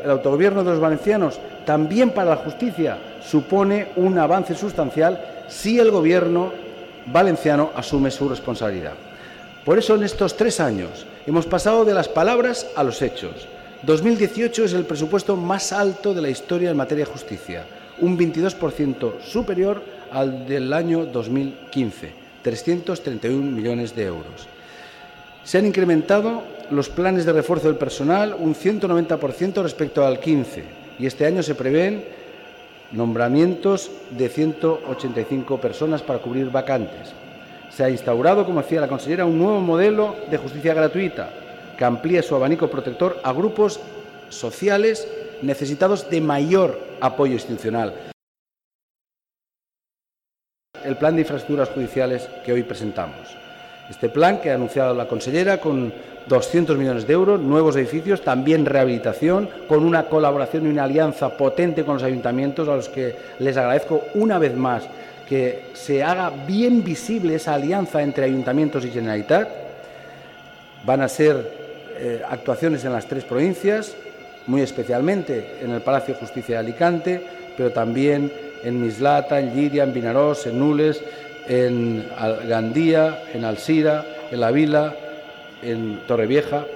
el autogobierno de los valencianos, también para la justicia, supone un avance sustancial si el gobierno valenciano asume su responsabilidad. Por eso, en estos 3 años, hemos pasado de las palabras a los hechos. 2018 es el presupuesto más alto de la historia en materia de justicia, un 22% superior al del año 2015, 331 millones de euros. Se han incrementado los planes de refuerzo del personal un 190% respecto al 15 y este año se prevén nombramientos de 185 personas para cubrir vacantes. Se ha instaurado, como decía la consellera, un nuevo modelo de justicia gratuita que amplía su abanico protector a grupos sociales necesitados de mayor apoyo institucional. El plan de infraestructuras judiciales que hoy presentamos. Este plan, que ha anunciado la consellera, con 200 millones de euros, nuevos edificios, también rehabilitación, con una colaboración y una alianza potente con los ayuntamientos, a los que les agradezco una vez más que se haga bien visible esa alianza entre ayuntamientos y Generalitat. Van a ser actuaciones en las 3 provincias, muy especialmente en el Palacio de Justicia de Alicante, pero también en Mislata, en Llíria, en Vinaròs, en Nules, en Gandía, en Alzira, en La Vila, en Torrevieja.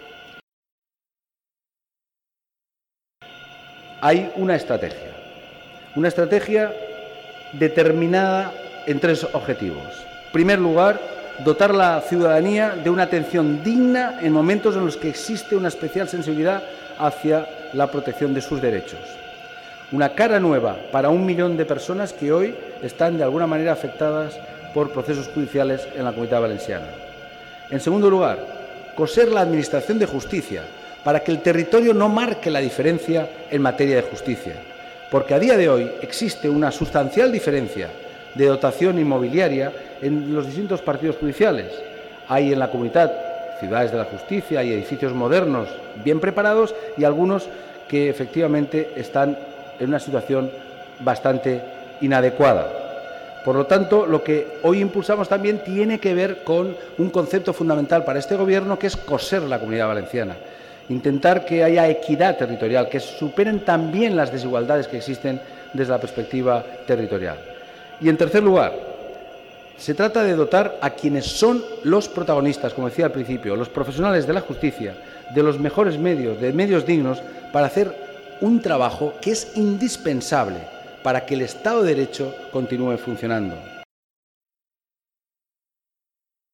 Hay una estrategia determinada en 3 objetivos. En primer lugar, dotar a la ciudadanía de una atención digna en momentos en los que existe una especial sensibilidad hacia la protección de sus derechos. Una cara nueva para 1 millón de personas que hoy están de alguna manera afectadas por procesos judiciales en la Comunidad Valenciana. En segundo lugar, coser la Administración de Justicia para que el territorio no marque la diferencia en materia de justicia, porque a día de hoy existe una sustancial diferencia de dotación inmobiliaria en los distintos partidos judiciales. Hay en la comunidad ciudades de la justicia, hay edificios modernos bien preparados y algunos que efectivamente están en una situación bastante inadecuada. Por lo tanto, lo que hoy impulsamos también tiene que ver con un concepto fundamental para este Gobierno, que es coser la Comunidad Valenciana, intentar que haya equidad territorial, que superen también las desigualdades que existen desde la perspectiva territorial. Y, en tercer lugar, se trata de dotar a quienes son los protagonistas, como decía al principio, los profesionales de la justicia, de los mejores medios, de medios dignos, para hacer un trabajo que es indispensable para que el Estado de Derecho continúe funcionando.